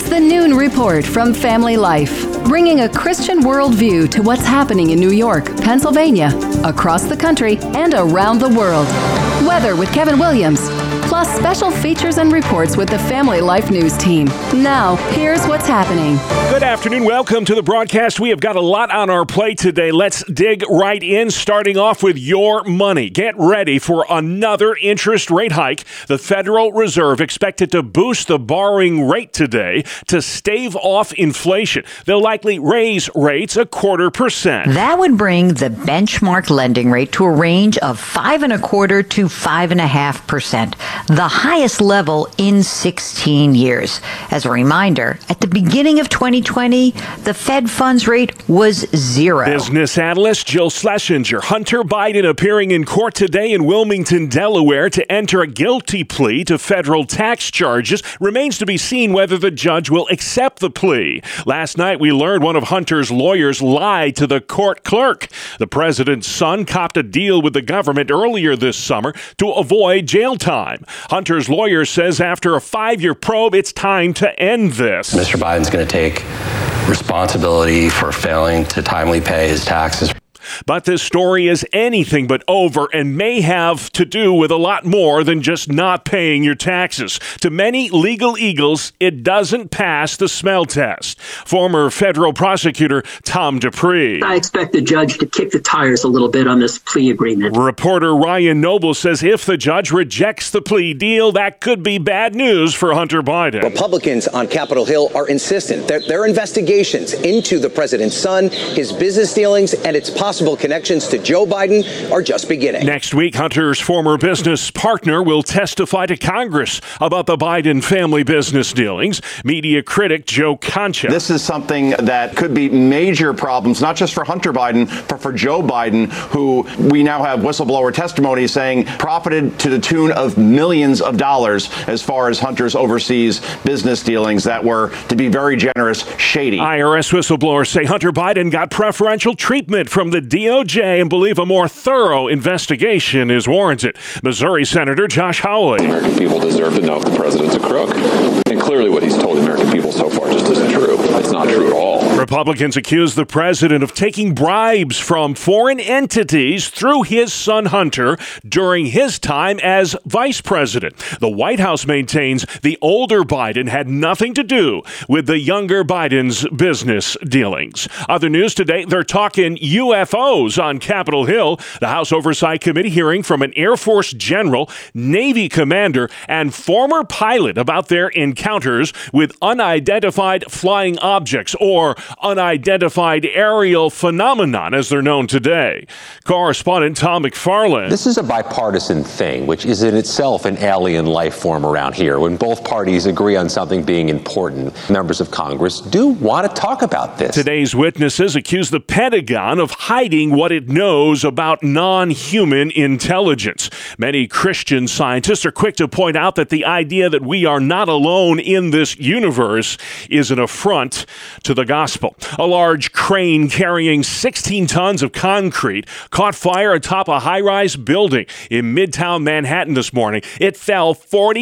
the Noon Report from Family Life, bringing a Christian worldview to what's happening in New York, Pennsylvania, across the country, and around the world. Weather with Kevin Williams, plus special features and reports with the Family Life News team. Now, here's what's happening. Good afternoon. Welcome to the broadcast. We have got a lot on our plate today. Let's dig right in, starting off with your money. Get ready for another interest rate hike. The Federal Reserve expected to boost the borrowing rate today to stave off inflation. They'll likely raise rates 0.25%. That would bring the benchmark lending rate to a range of 5.25% to 5.5%, the highest level in 16 years. As a reminder, at the beginning of 2020, the Fed funds rate was 0. Business analyst Jill Schlesinger. Hunter Biden appearing in court today in Wilmington, Delaware to enter a guilty plea to federal tax charges. Remains to be seen whether the judge will accept the plea. Last night, we learned one of Hunter's lawyers lied to the court clerk. The president's son copped a deal with the government earlier this summer to avoid jail time. Hunter's lawyer says after a 5-year probe, it's time to end this. Mr. Biden's going to take responsibility for failing to timely pay his taxes. But this story is anything but over and may have to do with a lot more than just not paying your taxes. To many legal eagles, it doesn't pass the smell test. Former federal prosecutor Tom Dupree. I expect the judge to kick the tires a little bit on this plea agreement. Reporter Ryan Noble says if the judge rejects the plea deal, that could be bad news for Hunter Biden. Republicans on Capitol Hill are insistent that their investigations into the president's son, his business dealings, and its possible connections to Joe Biden are just beginning. Next week, Hunter's former business partner will testify to Congress about the Biden family business dealings. Media critic Joe Concha. This is something that could be major problems, not just for Hunter Biden, but for Joe Biden, who we now have whistleblower testimony saying profited to the tune of millions of dollars as far as Hunter's overseas business dealings that were, to be very generous, shady. IRS whistleblowers say Hunter Biden got preferential treatment from the DOJ and believe a more thorough investigation is warranted. Missouri Senator Josh Hawley. The American people deserve to know if the president's a crook. And clearly what he's told the American people so far just isn't true. It's not true at all. Republicans accuse the president of taking bribes from foreign entities through his son Hunter during his time as vice president. The White House maintains the older Biden had nothing to do with the younger Biden's business dealings. Other news today, they're talking UFOs on Capitol Hill. The House Oversight Committee hearing from an Air Force general, Navy commander, and former pilot about their encounters with unidentified flying objects, or unidentified aerial phenomenon as they're known today. Correspondent Tom McFarland. This is a bipartisan thing, which is in itself an alien life form around here. When both parties agree on something being important, members of Congress do want to talk about this. Today's witnesses accuse the Pentagon of hiding what it knows about non-human intelligence. Many Christian scientists are quick to point out that the idea that we are not alone in this universe is an affront to the gospel. A large crane carrying 16 tons of concrete caught fire atop a high-rise building in Midtown Manhattan this morning. It fell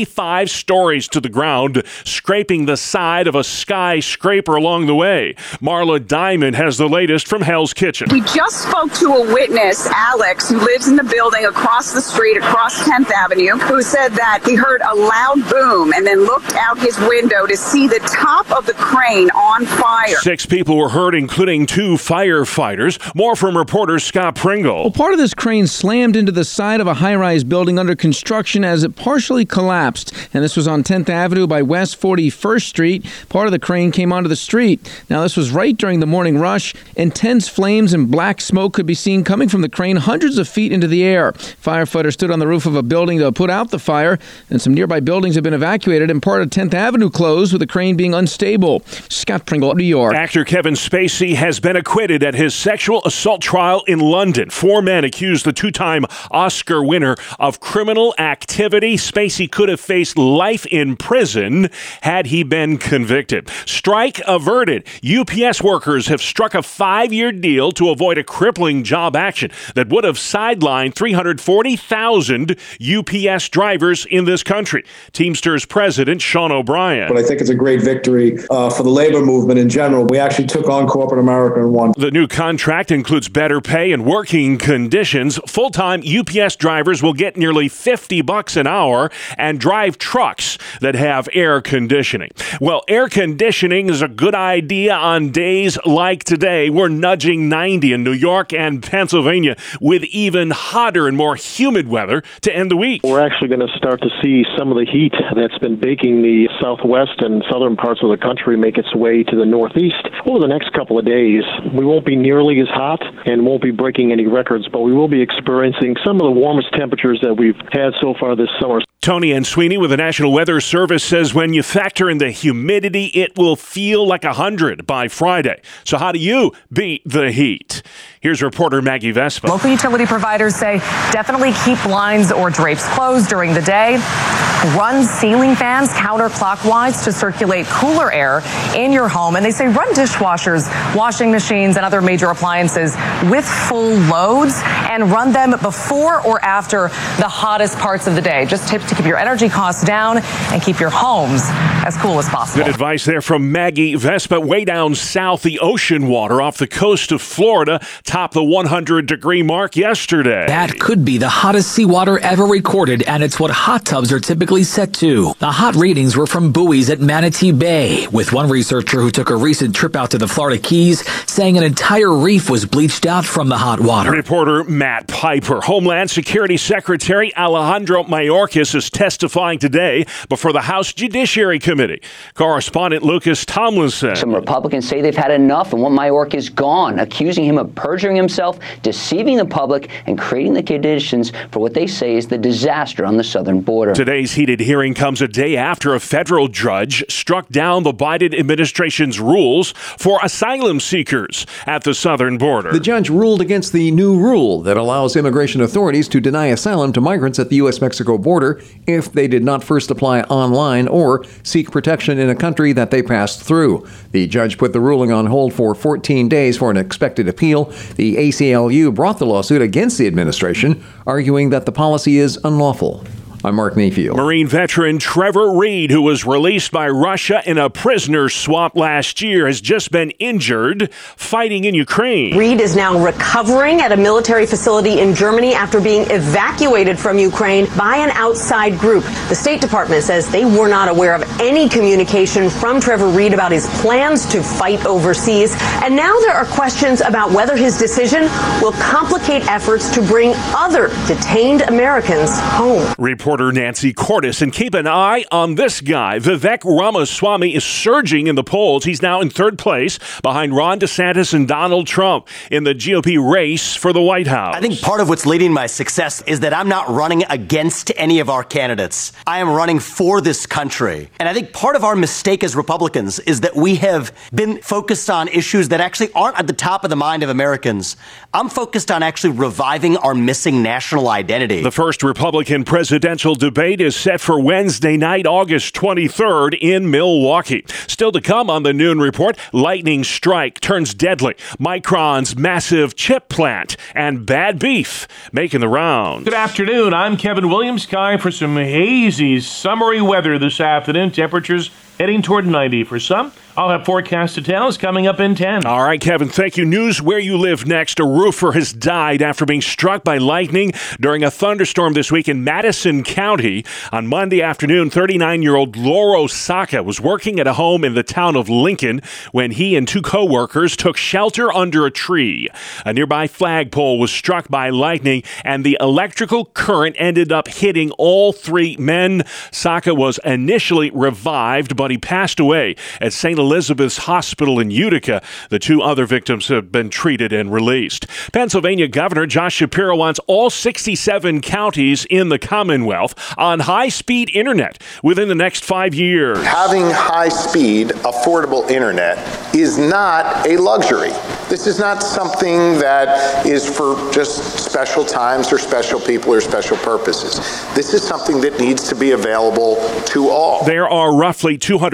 45 stories to the ground, scraping the side of a skyscraper along the way. Marla Diamond has the latest from Hell's Kitchen. We just spoke to a witness, Alex, who lives in the building across the street, across 10th Avenue, who said that he heard a loud boom and then looked out his window to see the top of the crane on fire. 6 people were hurt, including 2 firefighters. More from reporter Scott Pringle. Well, part of this crane slammed into the side of a high-rise building under construction as it partially collapsed. And this was on 10th Avenue by West 41st Street. Part of the crane came onto the street. Now, this was right during the morning rush. Intense flames and black smoke could be seen coming from the crane hundreds of feet into the air. Firefighters stood on the roof of a building to put out the fire, and some nearby buildings have been evacuated and part of 10th Avenue closed with the crane being unstable. Scott Pringle, New York. Actor Kevin Spacey has been acquitted at his sexual assault trial in London. 4 men accused the two-time Oscar winner of criminal activity. Spacey could have faced life in prison had he been convicted. Strike averted. UPS workers have struck a 5-year deal to avoid a crippling job action that would have sidelined 340,000 UPS drivers in this country. Teamsters President Sean O'Brien. But I think it's a great victory for the labor movement in general. We actually took on corporate America and won. The new contract includes better pay and working conditions. Full-time UPS drivers will get nearly $50 an hour and drive trucks that have air conditioning. Well, air conditioning is a good idea on days like today. We're nudging 90 in New York and Pennsylvania with even hotter and more humid weather to end the week. We're actually going to start to see some of the heat that's been baking the southwest and southern parts of the country make its way to the northeast. Over the next couple of days, we won't be nearly as hot and won't be breaking any records, but we will be experiencing some of the warmest temperatures that we've had so far this summer. Tony and Sweeney with the National Weather Service says when you factor in the humidity, it will feel like 100 by Friday. So how do you beat the heat? Here's reporter Maggie Vespa. Local utility providers say definitely keep blinds or drapes closed during the day. Run ceiling fans counterclockwise to circulate cooler air in your home. And they say run dishwashers, washing machines, and other major appliances with full loads and run them before or after the hottest parts of the day. Just tips to keep your energy costs down and keep your homes as cool as possible. Good advice there from Maggie Vespa. Way down south, the ocean water off the coast of Florida topped the 100-degree mark yesterday. That could be the hottest seawater ever recorded, and it's what hot tubs are typically set to. The hot readings were from buoys at Manatee Bay, with one researcher who took a recent trip out to the Florida Keys saying an entire reef was bleached out from the hot water. Reporter Matt Piper. Homeland Security Secretary Alejandro Mayorkas is testifying today before the House Judiciary Committee. Correspondent Lucas Tomlinson. Some Republicans say they've had enough and want Mayorkas gone, accusing him of perjuring himself, deceiving the public, and creating the conditions for what they say is the disaster on the southern border. Today's heated hearing comes a day after a federal judge struck down the Biden administration's rules for asylum seekers at the southern border. The judge ruled against the new rule that allows immigration authorities to deny asylum to migrants at the U.S.-Mexico border if they did not first apply online or seek protection in a country that they passed through. The judge put the ruling on hold for 14 days for an expected appeal. The ACLU brought the lawsuit against the administration, arguing that the policy is unlawful. I'm Mark Mayfield. Marine veteran Trevor Reed, who was released by Russia in a prisoner swap last year, has just been injured fighting in Ukraine. Reed is now recovering at a military facility in Germany after being evacuated from Ukraine by an outside group. The State Department says they were not aware of any communication from Trevor Reed about his plans to fight overseas. And now there are questions about whether his decision will complicate efforts to bring other detained Americans home. Reporter Nancy Cordes. And keep an eye on this guy. Vivek Ramaswamy is surging in the polls. He's now in third place behind Ron DeSantis and Donald Trump in the GOP race for the White House. I think part of what's leading my success is that I'm not running against any of our candidates. I am running for this country. And I think part of our mistake as Republicans is that we have been focused on issues that actually aren't at the top of the mind of Americans. I'm focused on actually reviving our missing national identity. The first Republican presidential debate is set for Wednesday night, August 23rd in Milwaukee. Still to come on the Noon Report, lightning strike turns deadly, Micron's massive chip plant, and bad beef making the rounds. Good afternoon. I'm Kevin Williams. Sky for some hazy, summery weather this afternoon. Temperatures heading toward 90 for some. I'll have forecast details coming up in 10. All right, Kevin, thank you. News where you live next. A roofer has died after being struck by lightning during a thunderstorm this week in Madison County. On Monday afternoon, 39-year-old Lauro Saka was working at a home in the town of Lincoln when he and two co-workers took shelter under a tree. A nearby flagpole was struck by lightning, and the electrical current ended up hitting all three men. Saka was initially revived, but but he passed away at St. Elizabeth's Hospital in Utica. The 2 other victims have been treated and released. Pennsylvania Governor Josh Shapiro wants all 67 counties in the Commonwealth on high-speed internet within the next 5 years. Having high-speed, affordable internet is not a luxury. This is not something that is for just special times or special people or special purposes. This is something that needs to be available to all. There are roughly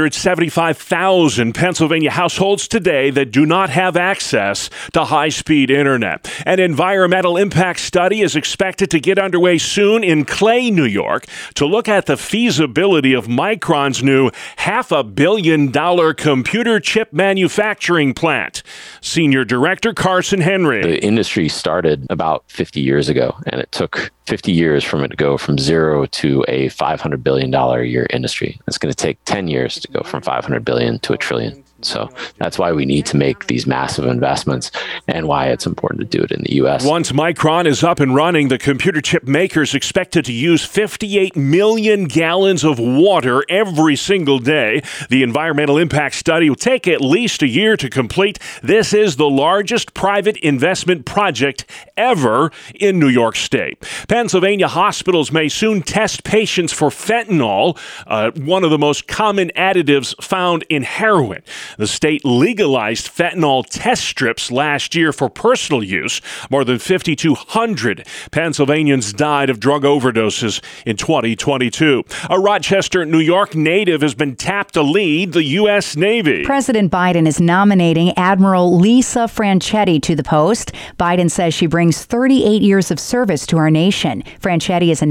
275,000 Pennsylvania households today that do not have access to high-speed internet. An environmental impact study is expected to get underway soon in Clay, New York, to look at the feasibility of Micron's new $500 million computer chip manufacturing plant. Senior Director Carson Henry. The industry started about 50 years ago, and it took 50 years from it to go from zero to a $500 billion a year industry. It's going to take 10 years to go from $500 billion to $1 trillion. So that's why we need to make these massive investments and why it's important to do it in the U.S. Once Micron is up and running, the computer chip maker is expected to use 58 million gallons of water every single day. The environmental impact study will take at least a year to complete. This is the largest private investment project ever in New York State. Pennsylvania hospitals may soon test patients for fentanyl, one of the most common additives found in heroin. The state legalized fentanyl test strips last year for personal use. More than 5,200 Pennsylvanians died of drug overdoses in 2022. A Rochester, New York native has been tapped to lead the U.S. Navy. President Biden is nominating Admiral Lisa Franchetti to the post. Biden says she brings 38 years of service to our nation. Franchetti is a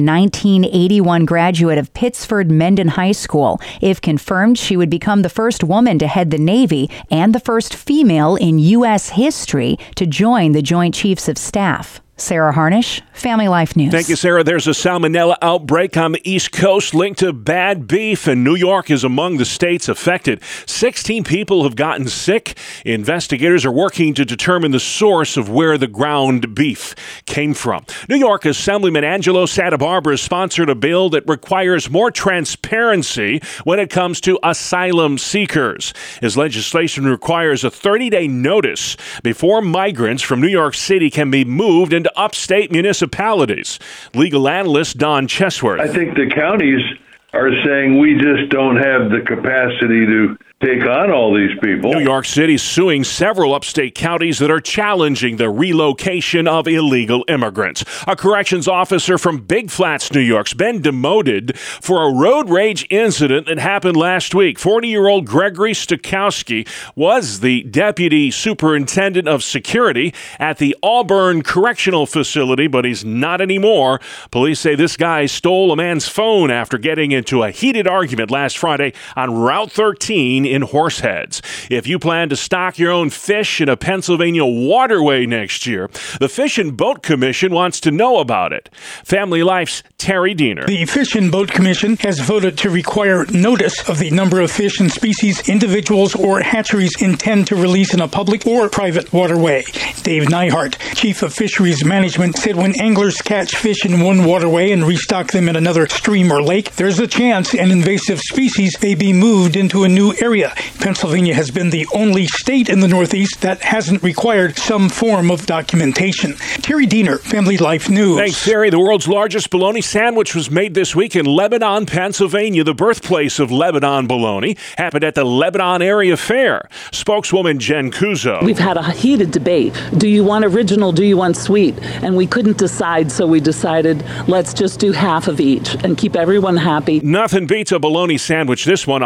1981 graduate of Pittsford Mendon High School. If confirmed, she would become the first woman to head the Navy and the first female in U.S. history to join the Joint Chiefs of Staff. Sarah Harnish, Family Life News. Thank you, Sarah. There's a salmonella outbreak on the East Coast linked to bad beef, and New York is among the states affected. 16 people have gotten sick. Investigators are working to determine the source of where the ground beef came from. New York Assemblyman Angelo Santa Barbara sponsored a bill that requires more transparency when it comes to asylum seekers. His legislation requires a 30-day notice before migrants from New York City can be moved into upstate municipalities. Legal analyst Don Chesworth. I think the counties are saying we just don't have the capacity to take on all these people. New York City suing several upstate counties that are challenging the relocation of illegal immigrants. A corrections officer from Big Flats, New York's been demoted for a road rage incident that happened last week. 40-year-old Gregory Stokowski was the deputy superintendent of security at the Auburn Correctional Facility, but he's not anymore. Police say this guy stole a man's phone after getting into a heated argument last Friday on Route 13 in Horseheads. If you plan to stock your own fish in a Pennsylvania waterway next year, the Fish and Boat Commission wants to know about it. Family Life's Terry Diener. The Fish and Boat Commission has voted to require notice of the number of fish and species individuals or hatcheries intend to release in a public or private waterway. Dave Nyhart, Chief of Fisheries Management, said when anglers catch fish in one waterway and restock them in another stream or lake, there's a chance an invasive species may be moved into a new area. Pennsylvania has been the only state in the Northeast that hasn't required some form of documentation. Terry Diener, Family Life News. Thanks, Terry. The world's largest bologna sandwich was made this week in Lebanon, Pennsylvania. The birthplace of Lebanon bologna happened at the Lebanon Area Fair. Spokeswoman Jen Kuzo. We've had a heated debate. Do you want original? Do you want sweet? And we couldn't decide, so we decided let's just do half of each and keep everyone happy. Nothing beats a bologna sandwich. This one,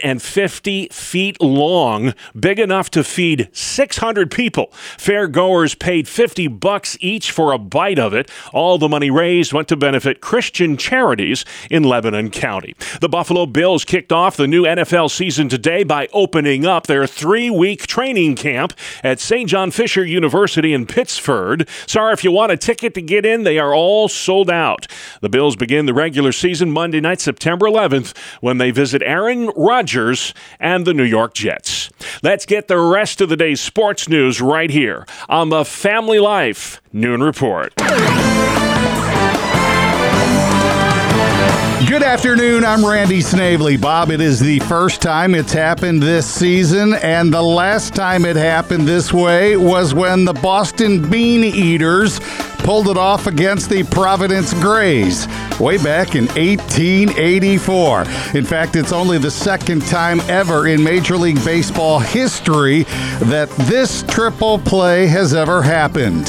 150 feet long, big enough to feed 600 people. Fairgoers paid $50 each for a bite of it. All the money raised went to benefit Christian charities in Lebanon County. The Buffalo Bills kicked off the new NFL season today by opening up their 3-week training camp at St. John Fisher University in Pittsford. Sorry, if you want a ticket to get in, they are all sold out. The Bills begin the regular season Monday night, September 11th, when they visit Aaron Rodgers and the New York Jets. Let's get the rest of the day's sports news right here on the Family Life Noon Report. Good afternoon, I'm Randy Snavely. Bob, it is the first time it's happened this season, and the last time it happened this way was when the Boston Bean Eaters pulled it off against the Providence Grays way back in 1884. In fact, it's only the second time ever in Major League Baseball history that this triple play has ever happened.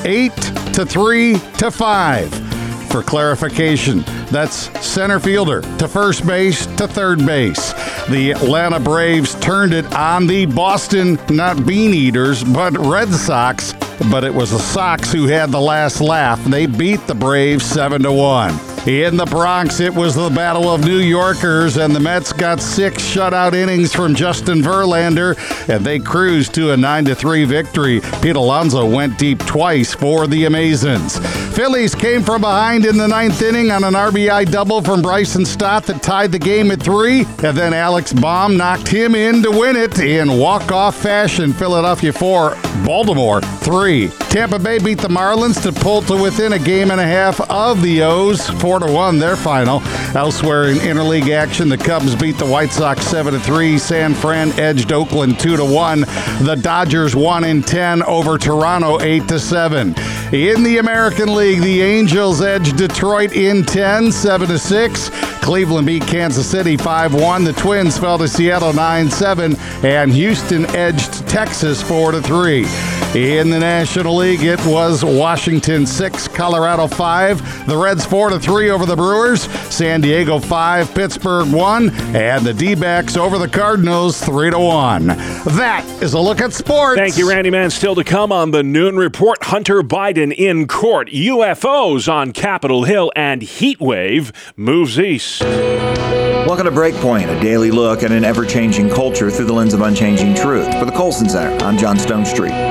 8-3-5. For clarification, that's center fielder to first base to third base. The Atlanta Braves turned it on the Boston, not Bean Eaters, but Red Sox. But it was the Sox who had the last laugh. They beat the Braves 7-1. In the Bronx, it was the Battle of New Yorkers, and the Mets got 6 shutout innings from Justin Verlander, and they cruised to a 9-3 victory. Pete Alonso went deep twice for the Amazons. Phillies came from behind in the 9th inning on an RBI double from Bryson Stott that tied the game at 3, and then Alex Baum knocked him in to win it in walk-off fashion. Philadelphia 4, Baltimore 3. Tampa Bay beat the Marlins to pull to within a game and a half of the O's, 4-1 their final. Elsewhere in interleague action, the Cubs beat the White Sox 7-3. San Fran edged Oakland 2-1. The Dodgers won in 10 over Toronto 8-7. In the American League, the Angels edged Detroit in 10, 7-6. Cleveland beat Kansas City 5-1. The Twins fell to Seattle 9-7, and Houston edged Texas 4-3. In the National League, it was Washington 6, Colorado 5. The Reds 4-3 over the Brewers. San Diego 5, Pittsburgh 1, and the D-backs over the Cardinals 3-1. That is a look at sports. Thank you, Randy Man. Still to come on the Noon Report, Hunter Biden in court, UFOs on Capitol Hill, and heat wave moves east. Welcome to Breakpoint, a daily look at an ever-changing culture through the lens of unchanging truth. For the Colson Center, I'm John Stone Street.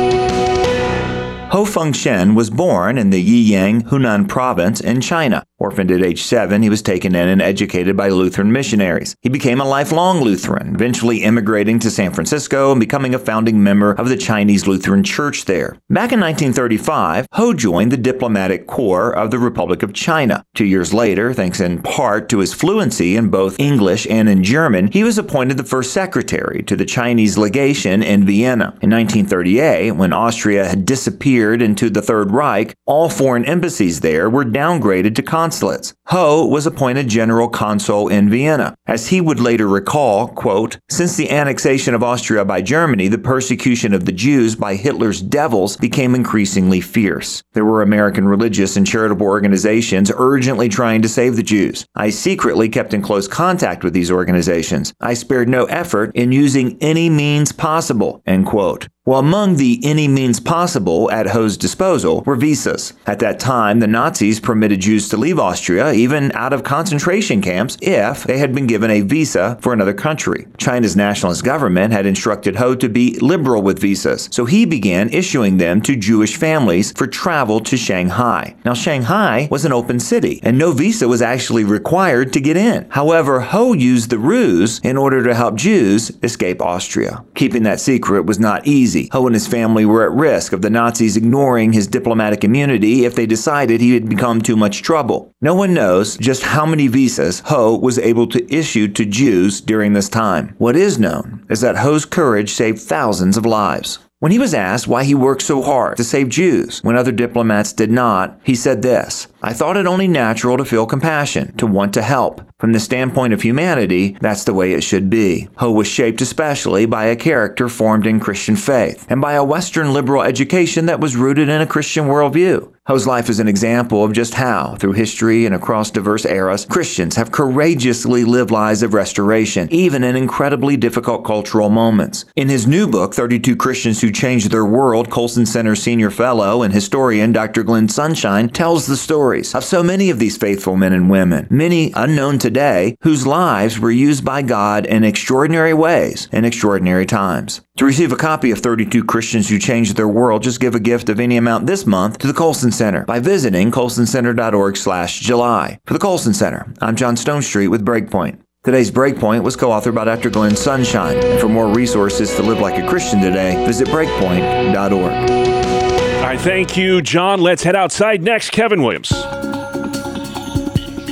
Ho Feng-shen was born in the Yiyang, Hunan province in China. Orphaned at age 7, he was taken in and educated by Lutheran missionaries. He became a lifelong Lutheran, eventually immigrating to San Francisco and becoming a founding member of the Chinese Lutheran Church there. Back in 1935, Ho joined the diplomatic corps of the Republic of China. 2 years later, thanks in part to his fluency in both English and in German, he was appointed the first secretary to the Chinese legation in Vienna. In 1938, when Austria had disappeared into the Third Reich, all foreign embassies there were downgraded to consulates. Ho was appointed general consul in Vienna. As he would later recall, quote, "Since the annexation of Austria by Germany, the persecution of the Jews by Hitler's devils became increasingly fierce. There were American religious and charitable organizations urgently trying to save the Jews. I secretly kept in close contact with these organizations. I spared no effort in using any means possible," end quote. Well, among the any means possible at Ho's disposal were visas. At that time, the Nazis permitted Jews to leave Austria, even out of concentration camps, if they had been given a visa for another country. China's nationalist government had instructed Ho to be liberal with visas, so he began issuing them to Jewish families for travel to Shanghai. Now, Shanghai was an open city, and no visa was actually required to get in. However, Ho used the ruse in order to help Jews escape Austria. Keeping that secret was not easy. Ho and his family were at risk of the Nazis ignoring his diplomatic immunity if they decided he had become too much trouble. No one knows just how many visas Ho was able to issue to Jews during this time. What is known is that Ho's courage saved thousands of lives. When he was asked why he worked so hard to save Jews when other diplomats did not, he said this: "I thought it only natural to feel compassion, to want to help. From the standpoint of humanity, that's the way it should be." Ho was shaped especially by a character formed in Christian faith and by a Western liberal education that was rooted in a Christian worldview. Ho's life is an example of just how, through history and across diverse eras, Christians have courageously lived lives of restoration, even in incredibly difficult cultural moments. In his new book, 32 Christians Who Changed Their World, Colson Center Senior Fellow and historian Dr. Glenn Sunshine tells the stories of so many of these faithful men and women, many unknown today, whose lives were used by God in extraordinary ways in extraordinary times. To receive a copy of 32 Christians Who Changed Their World, just give a gift of any amount this month to the Colson Center by visiting colsoncenter.org/July. For the Colson Center, I'm John Stone Street with Breakpoint. Today's Breakpoint was co-authored by Dr. Glenn Sunshine. And for more resources to live like a Christian today, visit breakpoint.org. All right, thank you, John. Let's head outside next. Kevin Williams.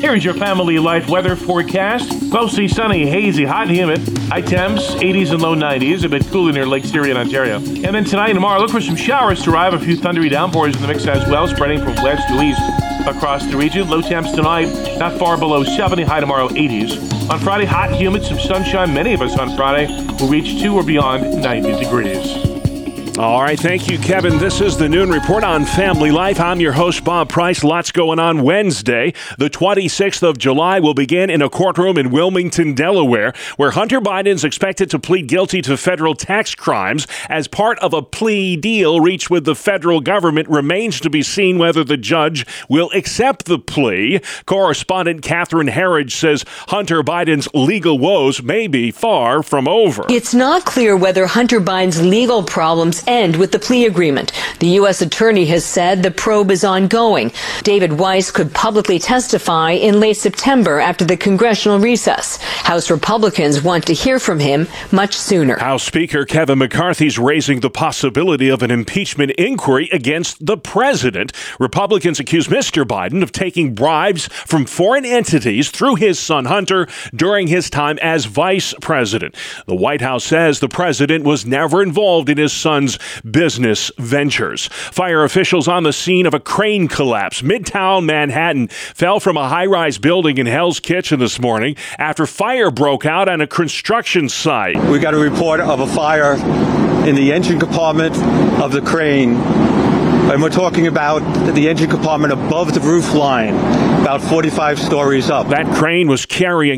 Here's your Family Life weather forecast. Mostly sunny, hazy, hot and humid. High temps, 80s and low 90s. A bit cooler near Lake Erie in Ontario. And then tonight and tomorrow, look for some showers to arrive. A few thundery downpours in the mix as well, spreading from west to east across the region. Low temps tonight, not far below 70. High tomorrow, 80s. On Friday, hot and humid, some sunshine. Many of us on Friday will reach 2 or beyond 90 degrees. All right, thank you, Kevin. This is the Noon Report on Family Life. I'm your host, Bob Price. Lots going on Wednesday. The 26th of July will begin in a courtroom in Wilmington, Delaware, where Hunter Biden is expected to plead guilty to federal tax crimes as part of a plea deal reached with the federal government. Remains to be seen whether the judge will accept the plea. Correspondent Catherine Herridge says Hunter Biden's legal woes may be far from over. It's not clear whether Hunter Biden's legal problems end with the plea agreement. The U.S. attorney has said the probe is ongoing. David Weiss could publicly testify in late September after the congressional recess. House Republicans want to hear from him much sooner. House Speaker Kevin McCarthy's raising the possibility of an impeachment inquiry against the president. Republicans accuse Mr. Biden of taking bribes from foreign entities through his son Hunter during his time as vice president. The White House says the president was never involved in his son's business ventures. Fire officials on the scene of a crane collapse. Midtown Manhattan fell from a high-rise building in Hell's Kitchen this morning after fire broke out on a construction site. We got a report of a fire in the engine compartment of the crane. And we're talking about the engine compartment above the roof line, about 45 stories up. That crane was carrying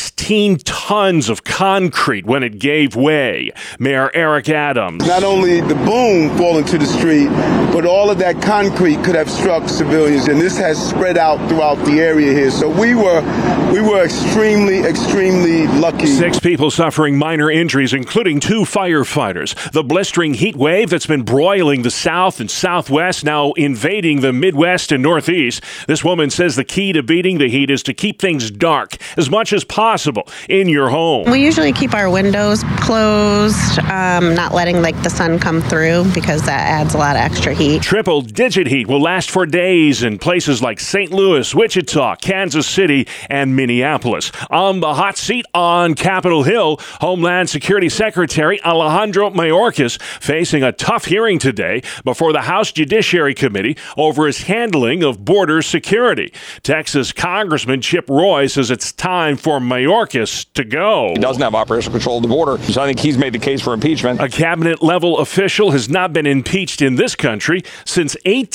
16 tons of concrete when it gave way. Mayor Eric Adams. Not only the boom falling to the street, but all of that concrete could have struck civilians, and this has spread out throughout the area here. So we were extremely lucky. 6 people suffering minor injuries, including 2 firefighters. The blistering heat wave that's been broiling the South and Southwest, now invading the Midwest and Northeast. This woman says the key to beating the heat is to keep things dark as much as possible in your home. We usually keep our windows closed, not letting the sun come through because that adds a lot of extra heat. Triple-digit heat will last for days in places like St. Louis, Wichita, Kansas City, and Minneapolis. On the hot seat on Capitol Hill, Homeland Security Secretary Alejandro Mayorkas facing a tough hearing today before the House Judiciary Committee over his handling of border security. Texas Congressman Chip Roy says it's time for Mayorkas to go. He doesn't have operational control of the border, so I think he's made the case for impeachment. A cabinet-level official has not been impeached in this country since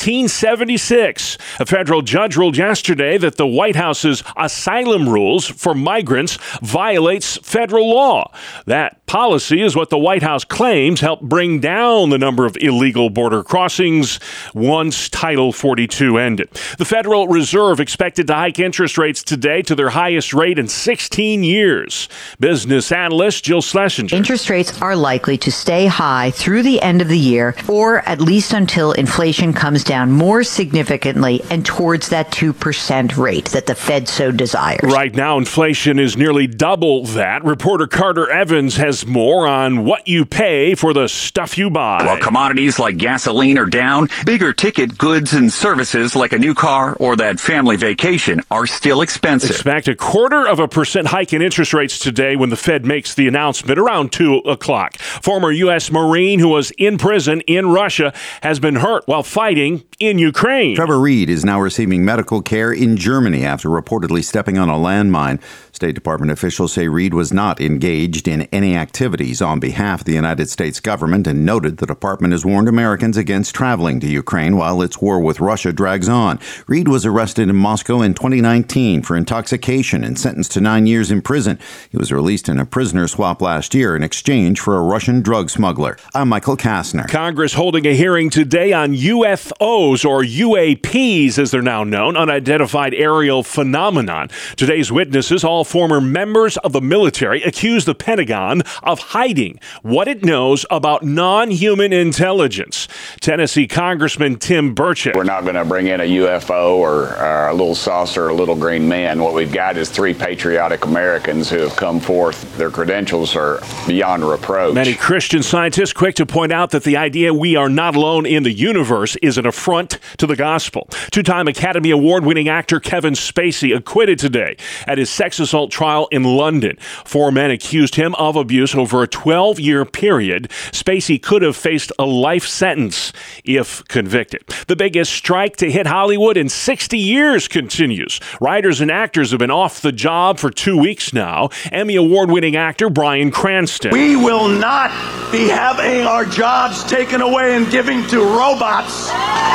1876. A federal judge ruled yesterday that the White House's asylum rules for migrants violates federal law. That policy is what the White House claims helped bring down the number of illegal border crossings once Title 42 ended. The Federal Reserve expected to hike interest rates today to their highest rate in 16 years. Business analyst Jill Schlesinger. Interest rates are likely to stay high through the end of the year, or at least until inflation comes down more significantly and towards that 2% rate that the Fed so desires. Right now, inflation is nearly double that. Reporter Carter Evans has more on what you pay for the stuff you buy. While commodities like gasoline are down, bigger ticket goods and services like a new car or that family vacation are still expensive. Expect 0.25% hike in interest rates today when the Fed makes the announcement around 2 o'clock. Former U.S. Marine who was in prison in Russia has been hurt while fighting in Ukraine. Trevor Reed is now receiving medical care in Germany after reportedly stepping on a landmine. State Department officials say Reed was not engaged in any activities on behalf of the United States government and noted the department has warned Americans against traveling to Ukraine while its war with Russia drags on. Reed was arrested in Moscow in 2019 for intoxication and sentenced to 9 years in prison. He was released in a prisoner swap last year in exchange for a Russian drug smuggler. I'm Michael Kastner. Congress holding a hearing today on UFOs, or UAPs as they're now known, unidentified aerial phenomenon. Today's witnesses, all former members of the military, accuse the Pentagon of hiding what it knows about non-human intelligence. Tennessee Congressman Tim Burchett. We're not going to bring in a UFO or a little saucer or a little green man. What we've got is three patriotic Americans who have come forth. Their credentials are beyond reproach. Many Christian scientists quick to point out that the idea we are not alone in the universe is an affront to the gospel. Two-time Academy Award-winning actor Kevin Spacey acquitted today at his sex assault trial in London. 4 men accused him of abuse over a 12-year period. Spacey could have faced a life sentence if convicted. The biggest strike to hit Hollywood in 60 years continues. Writers and actors have been off the job for 2 weeks now. Emmy Award-winning actor Bryan Cranston. We will not be having our jobs taken away and giving to robots.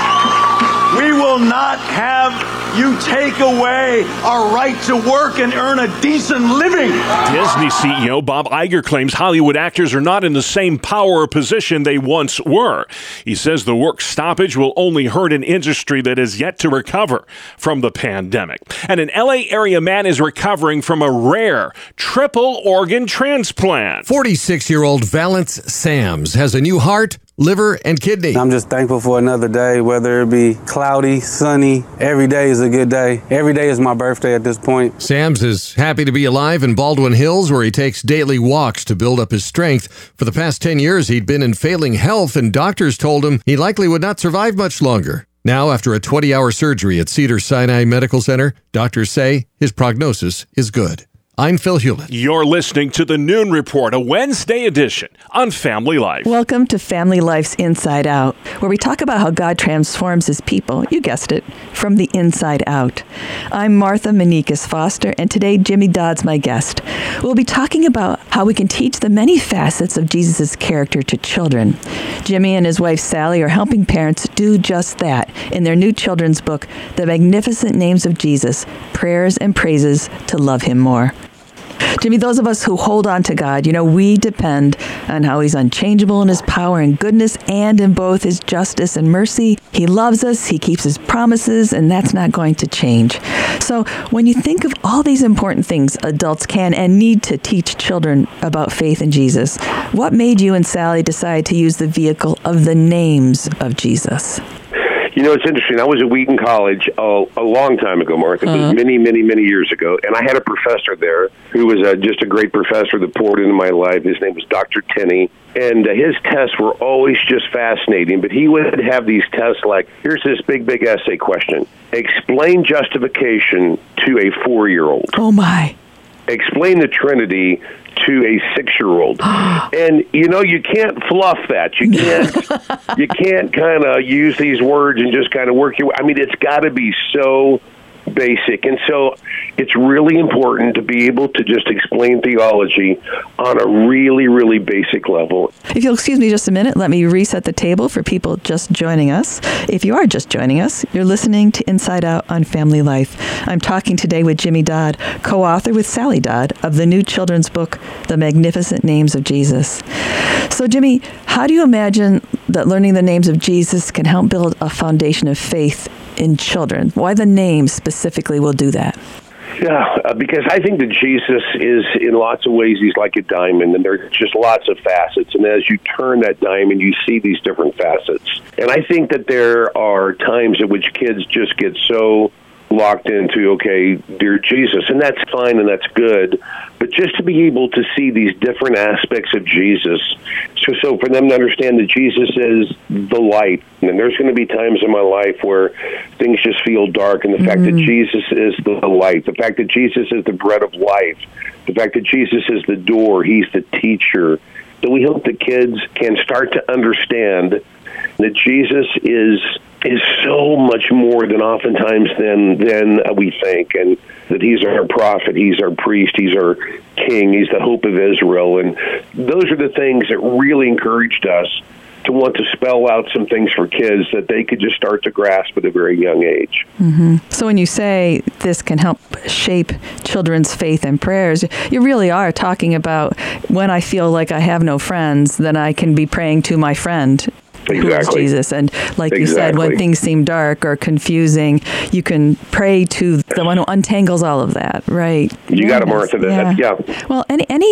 We will not have you take away our right to work and earn a decent living. Disney CEO Bob Iger claims Hollywood actors are not in the same power or position they once were. He says the work stoppage will only hurt an industry that is yet to recover from the pandemic. And an LA area man is recovering from a rare triple organ transplant. 46-year-old Valence Sams has a new heart, liver, and kidney. I'm just thankful for another day, whether it be cloudy, sunny. Every day is a good day. Every day is my birthday at this point. Sams is happy to be alive in Baldwin Hills, where he takes daily walks to build up his strength. For the past 10 years, he'd been in failing health, and doctors told him he likely would not survive much longer. Now, after a 20-hour surgery at Cedars-Sinai Medical Center, doctors say his prognosis is good. I'm Phil Hewlett. You're listening to the Noon Report, a Wednesday edition on Family Life. Welcome to Family Life's Inside Out, where we talk about how God transforms his people, you guessed it, from the inside out. I'm Martha Menikis Foster, and today Jimmy Dodd's my guest. We'll be talking about how we can teach the many facets of Jesus' character to children. Jimmy and his wife Sally are helping parents do just that in their new children's book, The Magnificent Names of Jesus, Prayers and Praises to Love Him More. Jimmy, those of us who hold on to God, we depend on how he's unchangeable in his power and goodness and in both his justice and mercy. He loves us, he keeps his promises, and that's not going to change. So when you think of all these important things adults can and need to teach children about faith in Jesus, what made you and Sally decide to use the vehicle of the names of Jesus? It's interesting. I was at Wheaton College a long time ago, Martha. It was many, many, many years ago. And I had a professor there who was just a great professor that poured into my life. His name was Dr. Tenney. And his tests were always just fascinating. But he would have these tests like, here's this big, big essay question. Explain justification to a 4-year-old. Oh, my. Explain the Trinity to a 6-year-old. And you can't fluff that. You can't kind of use these words and just kind of work your way. I mean, it's got to be so basic. And so it's really important to be able to just explain theology on a really, really basic level. If you'll excuse me just a minute, let me reset the table for people just joining us. If you are just joining us, you're listening to Inside Out on Family Life. I'm talking today with Jimmy Dodd, co-author with Sally Dodd of the new children's book, The Magnificent Names of Jesus. So, Jimmy, how do you imagine that learning the names of Jesus can help build a foundation of faith in children? Why the names specifically will do that? Yeah, because I think that Jesus is, in lots of ways, he's like a diamond, and there's just lots of facets. And as you turn that diamond, you see these different facets. And I think that there are times at which kids just get so locked into, okay, dear Jesus, and that's fine and that's good, but just to be able to see these different aspects of Jesus, so for them to understand that Jesus is the light, and there's going to be times in my life where things just feel dark, and the fact that Jesus is the light, the fact that Jesus is the bread of life, the fact that Jesus is the door, he's the teacher, that we hope that kids can start to understand that Jesus is so much more than oftentimes than we think, and that he's our prophet, he's our priest, he's our king, he's the hope of Israel. And those are the things that really encouraged us to want to spell out some things for kids that they could just start to grasp at a very young age. Mm-hmm. So when you say this can help shape children's faith and prayers, you really are talking about when I feel like I have no friends, then I can be praying to my friend. Who is Jesus. And like you said, when things seem dark or confusing, you can pray to The one who untangles all of that, right? You got it, Martha. Yeah. Well,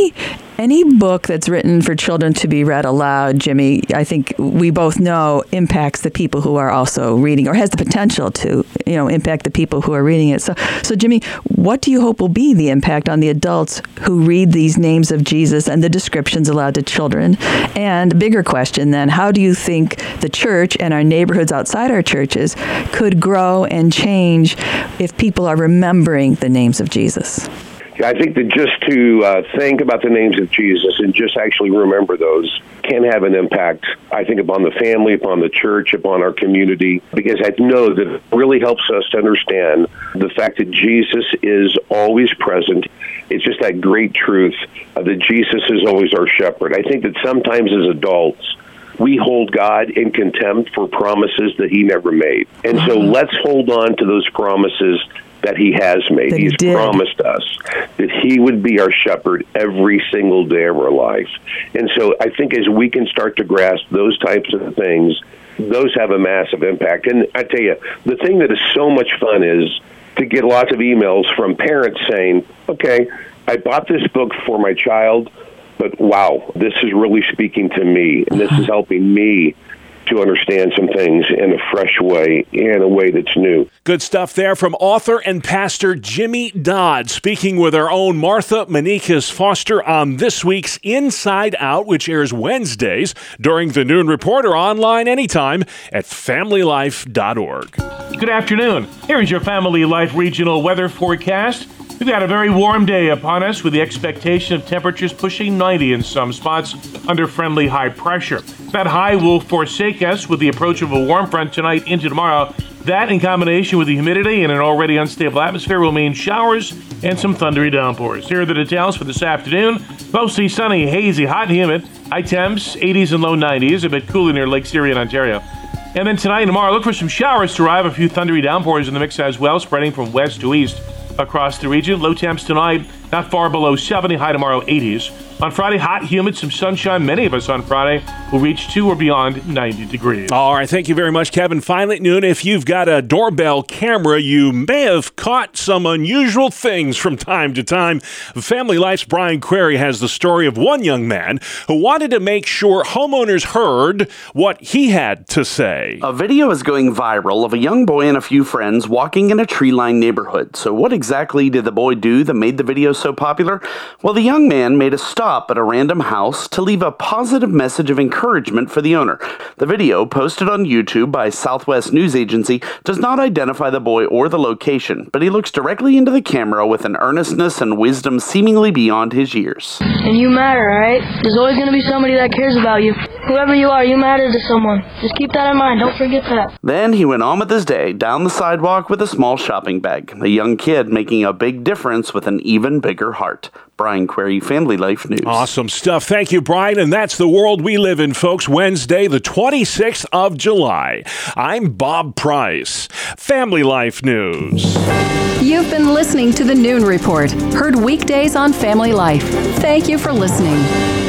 any book that's written for children to be read aloud, Jimmy, I think we both know impacts the people who are also reading, or has the potential to, impact the people who are reading it. So Jimmy, what do you hope will be the impact on the adults who read these names of Jesus and the descriptions aloud to children? And bigger question then, how do you think the church and our neighborhoods outside our churches could grow and change if people are remembering the names of Jesus? I think that just to think about the names of Jesus and just actually remember those can have an impact, I think, upon the family, upon the church, upon our community, because I know that it really helps us to understand the fact that Jesus is always present. It's just that great truth that Jesus is always our shepherd. I think that sometimes as adults, we hold God in contempt for promises that he never made. And so let's hold on to those promises that he has made. He's promised us that he would be our shepherd every single day of our life. And so I think as we can start to grasp those types of things, those have a massive impact. And I tell you, the thing that is so much fun is to get lots of emails from parents saying, okay, I bought this book for my child, but wow, this is really speaking to me, and this is helping me to understand some things in a fresh way, in a way that's new. Good stuff there from author and pastor Jimmy Dodd, speaking with our own Martha Manikas Foster on this week's Inside Out, which airs Wednesdays during the Noon Report or online anytime at familylife.org. Good afternoon. Here is your Family Life regional weather forecast. We've got a very warm day upon us with the expectation of temperatures pushing 90 in some spots under friendly high pressure. That high will forsake us with the approach of a warm front tonight into tomorrow. That, in combination with the humidity and an already unstable atmosphere, will mean showers and some thundery downpours. Here are the details for this afternoon. Mostly sunny, hazy, hot and humid. High temps, 80s and low 90s, a bit cooler near Lake Erie in Ontario. And then tonight and tomorrow, look for some showers to arrive. A few thundery downpours in the mix as well, spreading from west to east across the region. Low temps tonight, not far below 70, high tomorrow 80s. On Friday, hot, humid, some sunshine. Many of us on Friday will reach to or beyond 90 degrees. All right, thank you very much, Kevin. Finally at noon, if you've got a doorbell camera, you may have caught some unusual things from time to time. Family Life's Brian Query has the story of one young man who wanted to make sure homeowners heard what he had to say. A video is going viral of a young boy and a few friends walking in a tree-lined neighborhood. So what exactly did the boy do that made the video so popular? Well, the young man made a stop at a random house to leave a positive message of encouragement for the owner. The video, posted on YouTube by Southwest News Agency, does not identify the boy or the location, but he looks directly into the camera with an earnestness and wisdom seemingly beyond his years. And you matter, right? There's always going to be somebody that cares about you. Whoever you are, you matter to someone. Just keep that in mind. Don't forget that. Then he went on with his day, down the sidewalk with a small shopping bag. A young kid making a big difference with an even bigger heart. Brian Query, Family Life News. Awesome stuff. Thank you, Brian. And that's the world we live in, folks. Wednesday, the 26th of July. I'm Bob Price. Family Life News. You've been listening to the Noon Report, heard weekdays on Family Life. Thank you for listening.